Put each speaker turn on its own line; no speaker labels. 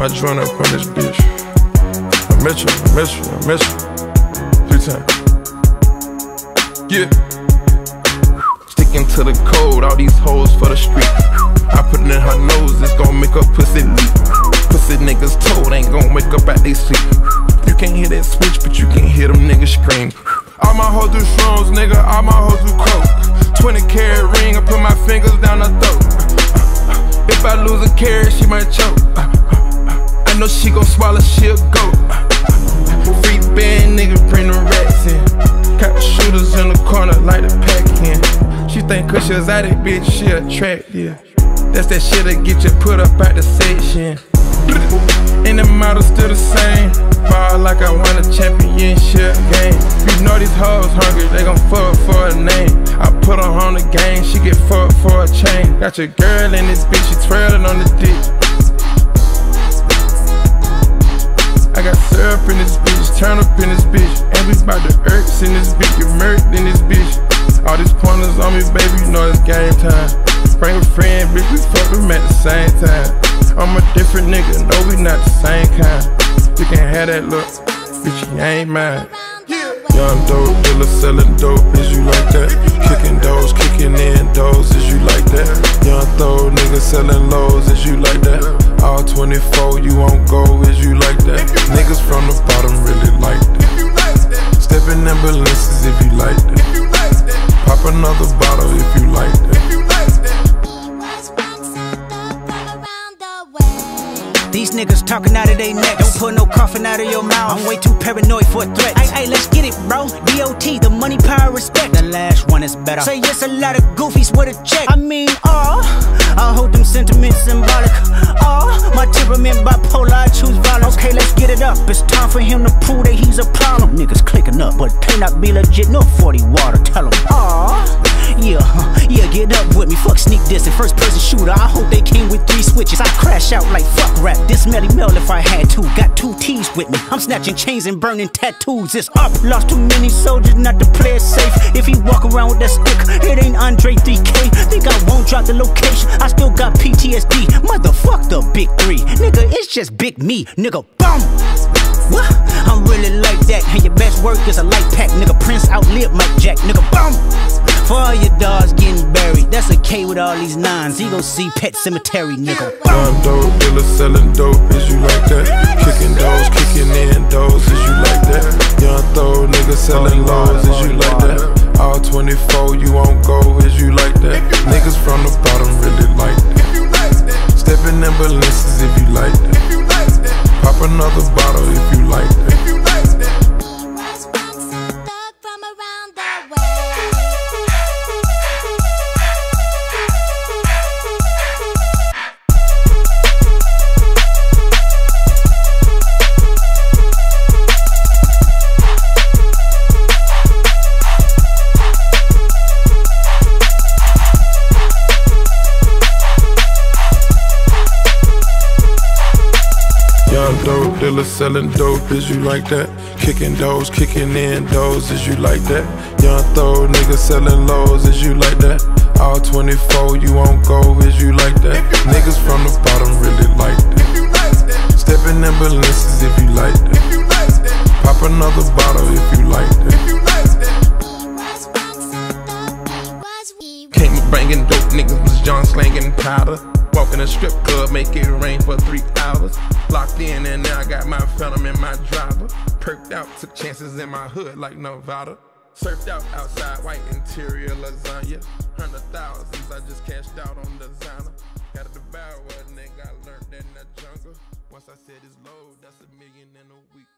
my joint up on this bitch. I miss you. 3 times. Yeah. Sticking to the code, all these hoes for the street. I put it in her nose, it's gon' make her pussy leak. Pussy niggas told ain't gon' wake up out they sleep. You can't hear that switch, but you can hear them niggas scream. All my hoes do shrooms, nigga, all my hoes do coke. 20-carat ring, I put my fingers down her throat. If I lose a carat, she might choke. I know she gon' swallow, she'll go. Free band, nigga, bring the rats in. Got the shooters in the corner, like the pack in. She think cause she was out it, bitch, she attractive. That's that shit that get you put up out the section. And the model still the same. Ball like I won a championship game. You know these hoes hungry, they gon' fuck for a name. I put her on the game, she get fucked for a chain. Got your girl in this bitch, she twirling on the dick. I got syrup in this bitch, turn up in this bitch. And we bout the irks in this bitch, get murked in this bitch. All these pointers on me, baby, you know it's game time. Bring a friend, bitch, we fuck them at the same time. I'm a different nigga, no, we not the same kind. You can have that look, bitch, you ain't mine. Young dope dealer selling dope, is you like that? Kicking doors, kicking in doors, is you like that? Young throw nigga selling lows, is you like that? All 24, you won't go, is you like that? Niggas from the bottom really like that. Stepping ambulances if you like that. Pop another bottle if you like that.
These niggas talking out of they neck. Don't put no coffin out of your mouth. I'm way too paranoid for a threat. Ay, let's get it, bro. DOT, the money, power, respect. The last one is better. Say yes, a lot of goofies with a check. I mean, I hold them sentiments symbolic. My temperament bipolar, I choose violence. Okay, let's get it up. It's time for him to prove that he's a problem. Niggas clicking up, but pay not be legit. No 40 water, tell him. Yeah, get up with me. Fuck sneak diss and first person shooter. I hope they came with 3 switches. I crash out like fuck rap. This Melly Mel if I had to. Got 2 T's with me. I'm snatching chains and burning tattoos. It's up. Lost too many soldiers not to play it safe. If he walk around with that stick, it ain't Andre 3K. Think I won't drop the location. I still got PTSD. Motherfuck the big 3. Nigga, it's just big me. Nigga, bum. What? I'm really like that. And your best work is a light pack. Nigga, Prince outlived Mike Jack. Nigga, bum. For all your dogs getting buried, that's a K with all these 9s. He gon' see Pet Cemetery, nigga.
Young dope dealer selling dope, is you like that? Kicking doors, kicking in doors, is you like that? Young throw nigga selling lows, is you like that? All 24, you won't go, is you like that? Niggas from the bottom really like that. Stepping ambulances if you like that. Pop another bottle if you like that. Dope dealer selling dope, is you like that? Kicking doors, kicking in doors, is you like that? Young throw nigga selling lows, is you like that? All 24, you won't go, is you like that? Niggas from the bottom really like that. Stepping ambulances if you like that. Pop another bottle if you like that. Came banging dope, niggas was young slanging powder. Walk in a strip club, make it rain for 3 hours. Locked in and now I got my phantom in my driver. Perked out, took chances in my hood like Nevada. Surfed out outside, white interior lasagna. 100,000s, I just cashed out on designer. Got a devour, nigga, I learned that in the jungle. Once I said it's low, that's $1 million in a week.